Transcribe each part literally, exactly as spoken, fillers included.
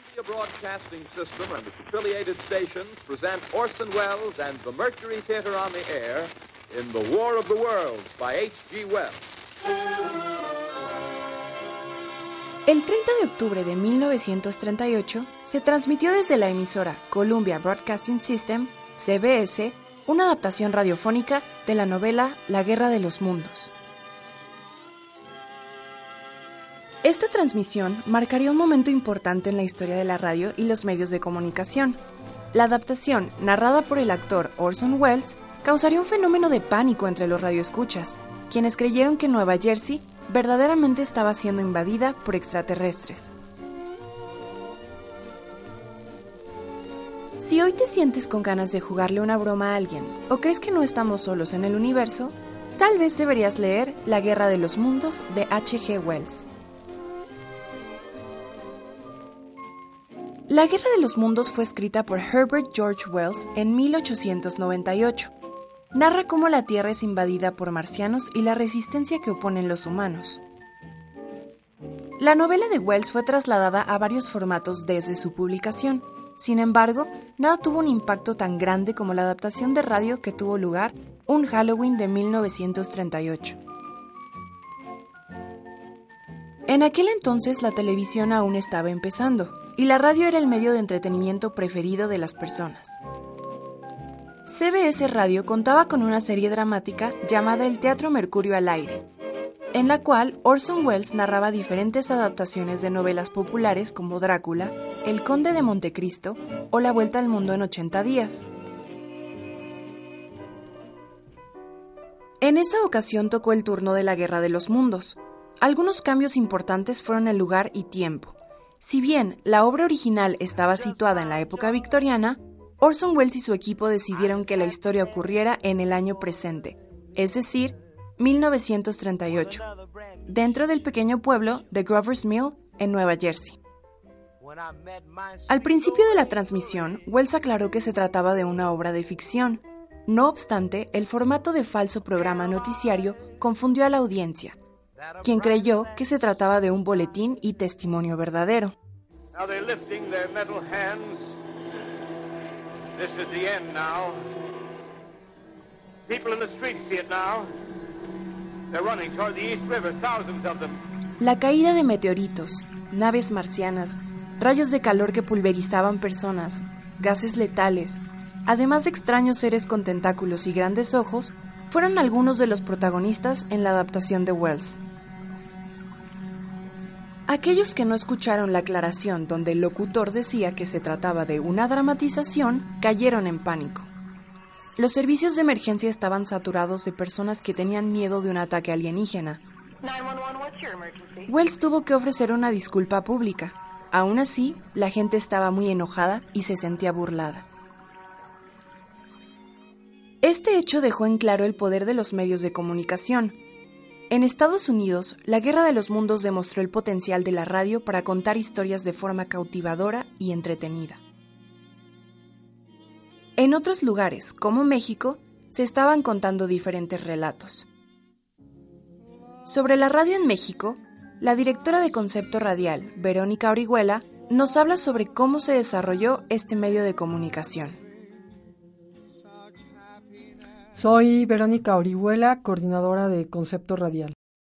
Columbia Broadcasting System and its affiliated stations present Orson Welles and the Mercury Theater on the Air in The War of the Worlds by H G Wells. El treinta de octubre de mil novecientos treinta y ocho se transmitió desde la emisora Columbia Broadcasting System, C B S, una adaptación radiofónica de la novela La Guerra de los Mundos. Esta transmisión marcaría un momento importante en la historia de la radio y los medios de comunicación. La adaptación, narrada por el actor Orson Welles, causaría un fenómeno de pánico entre los radioescuchas, quienes creyeron que Nueva Jersey verdaderamente estaba siendo invadida por extraterrestres. Si hoy te sientes con ganas de jugarle una broma a alguien o crees que no estamos solos en el universo, tal vez deberías leer La Guerra de los Mundos de H G Wells. La Guerra de los Mundos fue escrita por Herbert George Wells en mil ochocientos noventa y ocho. Narra cómo la Tierra es invadida por marcianos y la resistencia que oponen los humanos. La novela de Wells fue trasladada a varios formatos desde su publicación. Sin embargo, nada tuvo un impacto tan grande como la adaptación de radio que tuvo lugar un Halloween de mil novecientos treinta y ocho. En aquel entonces la televisión aún estaba empezando, y la radio era el medio de entretenimiento preferido de las personas. C B S Radio contaba con una serie dramática llamada El Teatro Mercurio al Aire, en la cual Orson Welles narraba diferentes adaptaciones de novelas populares como Drácula, El Conde de Montecristo o La Vuelta al Mundo en ochenta días. En esa ocasión tocó el turno de la Guerra de los Mundos. Algunos cambios importantes fueron el lugar y tiempo. Si bien la obra original estaba situada en la época victoriana, Orson Welles y su equipo decidieron que la historia ocurriera en el año presente, es decir, mil novecientos treinta y ocho, dentro del pequeño pueblo de Grover's Mill, en Nueva Jersey. Al principio de la transmisión, Welles aclaró que se trataba de una obra de ficción. No obstante, el formato de falso programa noticiario confundió a la audiencia, quien creyó que se trataba de un boletín y testimonio verdadero. La caída de meteoritos, naves marcianas, rayos de calor que pulverizaban personas, gases letales, además de extraños seres con tentáculos y grandes ojos, fueron algunos de los protagonistas en la adaptación de Wells. Aquellos que no escucharon la aclaración donde el locutor decía que se trataba de una dramatización, cayeron en pánico. Los servicios de emergencia estaban saturados de personas que tenían miedo de un ataque alienígena. Wells tuvo que ofrecer una disculpa pública. Aún así, la gente estaba muy enojada y se sentía burlada. Este hecho dejó en claro el poder de los medios de comunicación. En Estados Unidos, la Guerra de los Mundos demostró el potencial de la radio para contar historias de forma cautivadora y entretenida. En otros lugares, como México, se estaban contando diferentes relatos. Sobre la radio en México, la directora de Concepto Radial, Verónica Orihuela, nos habla sobre cómo se desarrolló este medio de comunicación. Soy Verónica Orihuela, coordinadora de Concepto Radial.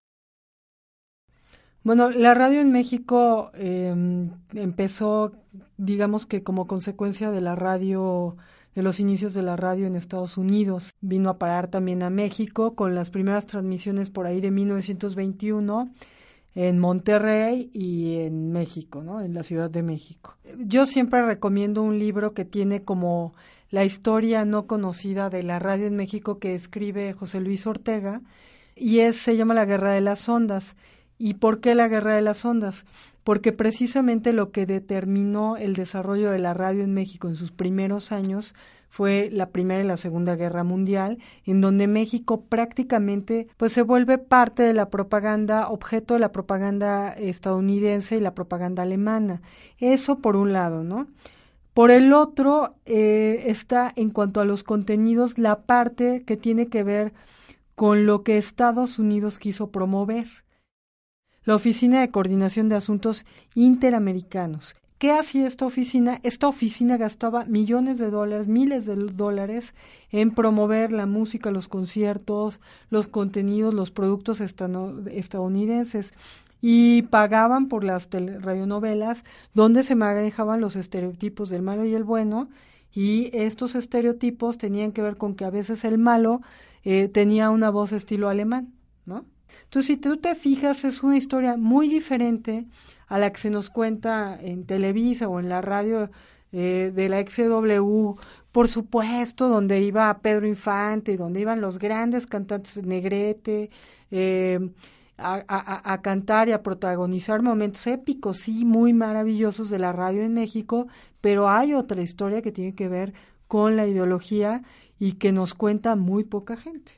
Bueno, la radio en México eh, empezó, digamos que como consecuencia de la radio, de los inicios de la radio en Estados Unidos. Vino a parar también a México con las primeras transmisiones por ahí de mil novecientos veintiuno en Monterrey y en México, ¿no? En la Ciudad de México. Yo siempre recomiendo un libro que tiene como la historia no conocida de la radio en México que escribe José Luis Ortega, y es, se llama La Guerra de las Ondas. ¿Y por qué la Guerra de las Ondas? Porque precisamente lo que determinó el desarrollo de la radio en México en sus primeros años fue la Primera y la Segunda Guerra Mundial, en donde México prácticamente pues se vuelve parte de la propaganda, objeto de la propaganda estadounidense y la propaganda alemana. Eso por un lado, ¿no? Por el otro, eh, está en cuanto a los contenidos la parte que tiene que ver con lo que Estados Unidos quiso promover. La Oficina de Coordinación de Asuntos Interamericanos, ¿Qué hacía esta oficina? Esta oficina gastaba millones de dólares, miles de dólares en promover la música, los conciertos, los contenidos, los productos estadounidenses, y pagaban por las tele- radionovelas donde se manejaban los estereotipos del malo y el bueno, y estos estereotipos tenían que ver con que a veces el malo eh, tenía una voz estilo alemán, ¿no? Entonces, si tú te fijas, es una historia muy diferente a la que se nos cuenta en Televisa o en la radio eh, de la X W, por supuesto, donde iba Pedro Infante, donde iban los grandes cantantes, Negrete, eh, a, a, a cantar y a protagonizar momentos épicos, sí, muy maravillosos de la radio en México, pero hay otra historia que tiene que ver con la ideología y que nos cuenta muy poca gente.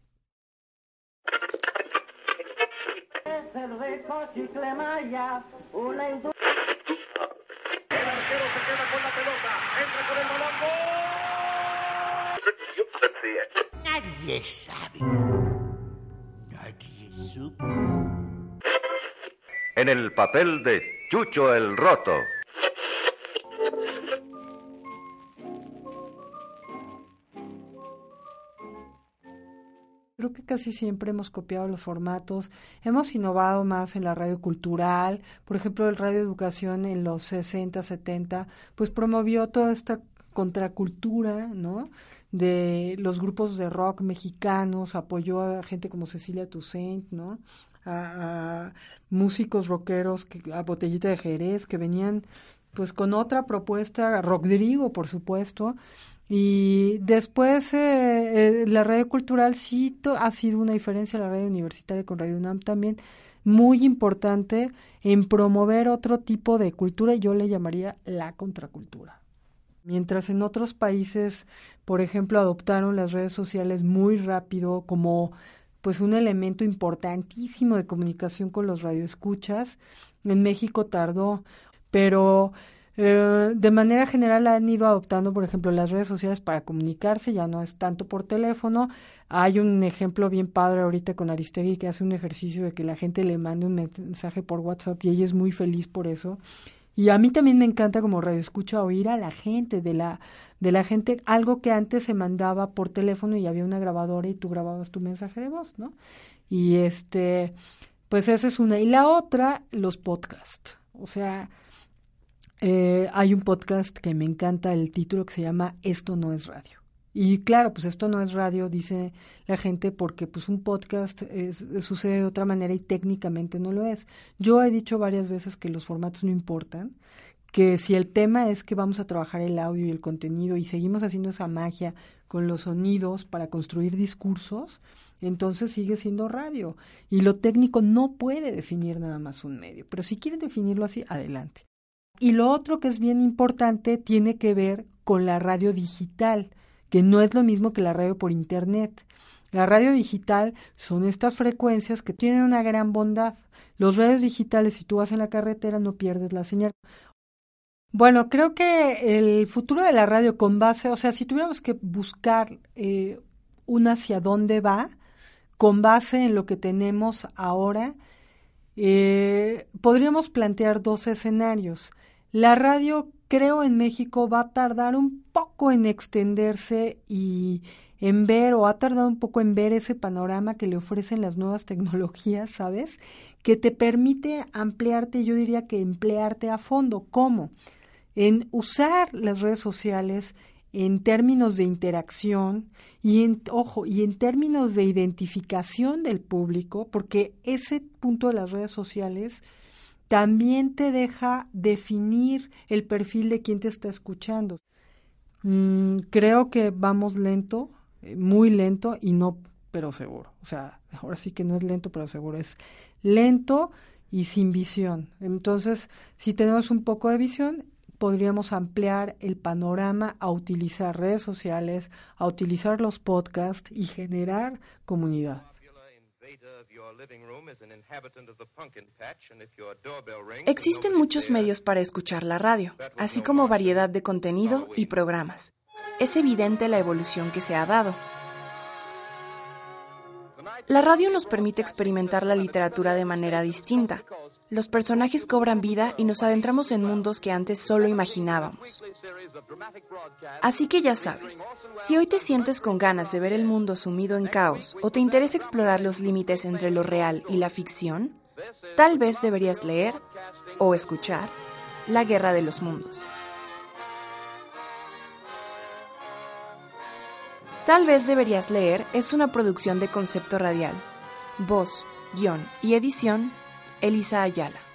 El rico chicle maya, una industria. El arquero se queda con la pelota, entra con el balón. Nadie sabe. Nadie supo. En el papel de Chucho el Roto. Creo que casi siempre hemos copiado los formatos, hemos innovado más en la radio cultural, por ejemplo, el Radio Educación en los sesenta, setenta, pues promovió toda esta contracultura, ¿no?, de los grupos de rock mexicanos, apoyó a gente como Cecilia Toussaint, ¿no?, a, a músicos rockeros, que, a Botellita de Jerez, que venían pues con otra propuesta, Rodrigo, por supuesto. Y después eh, eh, la radio cultural sí to- ha sido una diferencia, la radio universitaria con Radio UNAM también, muy importante en promover otro tipo de cultura, y yo le llamaría la contracultura. Mientras en otros países, por ejemplo, adoptaron las redes sociales muy rápido como pues un elemento importantísimo de comunicación con los radioescuchas, en México tardó, pero Eh, de manera general han ido adoptando, por ejemplo, las redes sociales para comunicarse, ya no es tanto por teléfono. Hay un ejemplo bien padre ahorita con Aristegui, que hace un ejercicio de que la gente le mande un mensaje por WhatsApp, y ella es muy feliz por eso. Y a mí también me encanta como radioescucha oír a la gente, de la de la gente, algo que antes se mandaba por teléfono y había una grabadora y tú grababas tu mensaje de voz, ¿no? Y este, pues esa es una. Y la otra, los podcasts. O sea, Eh, hay un podcast que me encanta el título, que se llama Esto no es radio. Y claro, pues esto no es radio, dice la gente, porque pues un podcast es, sucede de otra manera y técnicamente no lo es. Yo he dicho varias veces que los formatos no importan, que si el tema es que vamos a trabajar el audio y el contenido y seguimos haciendo esa magia con los sonidos para construir discursos, entonces sigue siendo radio. Y lo técnico no puede definir nada más un medio, pero si quieren definirlo así, adelante. Y lo otro que es bien importante tiene que ver con la radio digital, que no es lo mismo que la radio por internet. La radio digital son estas frecuencias que tienen una gran bondad. Los radios digitales, si tú vas en la carretera, no pierdes la señal. Bueno, creo que el futuro de la radio con base, o sea, si tuviéramos que buscar eh, un hacia dónde va, con base en lo que tenemos ahora, eh, podríamos plantear dos escenarios. La radio, creo, en México va a tardar un poco en extenderse y en ver, o ha tardado un poco en ver ese panorama que le ofrecen las nuevas tecnologías, ¿sabes? Que te permite ampliarte, yo diría que emplearte a fondo. ¿Cómo? En usar las redes sociales en términos de interacción y, en, ojo, y en términos de identificación del público, porque ese punto de las redes sociales también te deja definir el perfil de quien te está escuchando. Mm, creo que vamos lento, muy lento, y no, pero seguro. O sea, ahora sí que no es lento, pero seguro. Es lento y sin visión. Entonces, si tenemos un poco de visión, podríamos ampliar el panorama a utilizar redes sociales, a utilizar los podcasts y generar comunidad. Existen muchos medios para escuchar la radio, así como variedad de contenido y programas. Es evidente la evolución que se ha dado. La radio nos permite experimentar la literatura de manera distinta. Los personajes cobran vida y nos adentramos en mundos que antes solo imaginábamos. Así que ya sabes, si hoy te sientes con ganas de ver el mundo sumido en caos o te interesa explorar los límites entre lo real y la ficción, tal vez deberías leer o escuchar La Guerra de los Mundos. Tal vez deberías leer es una producción de Concepto Radial. Voz, guión y edición, Elisa Ayala.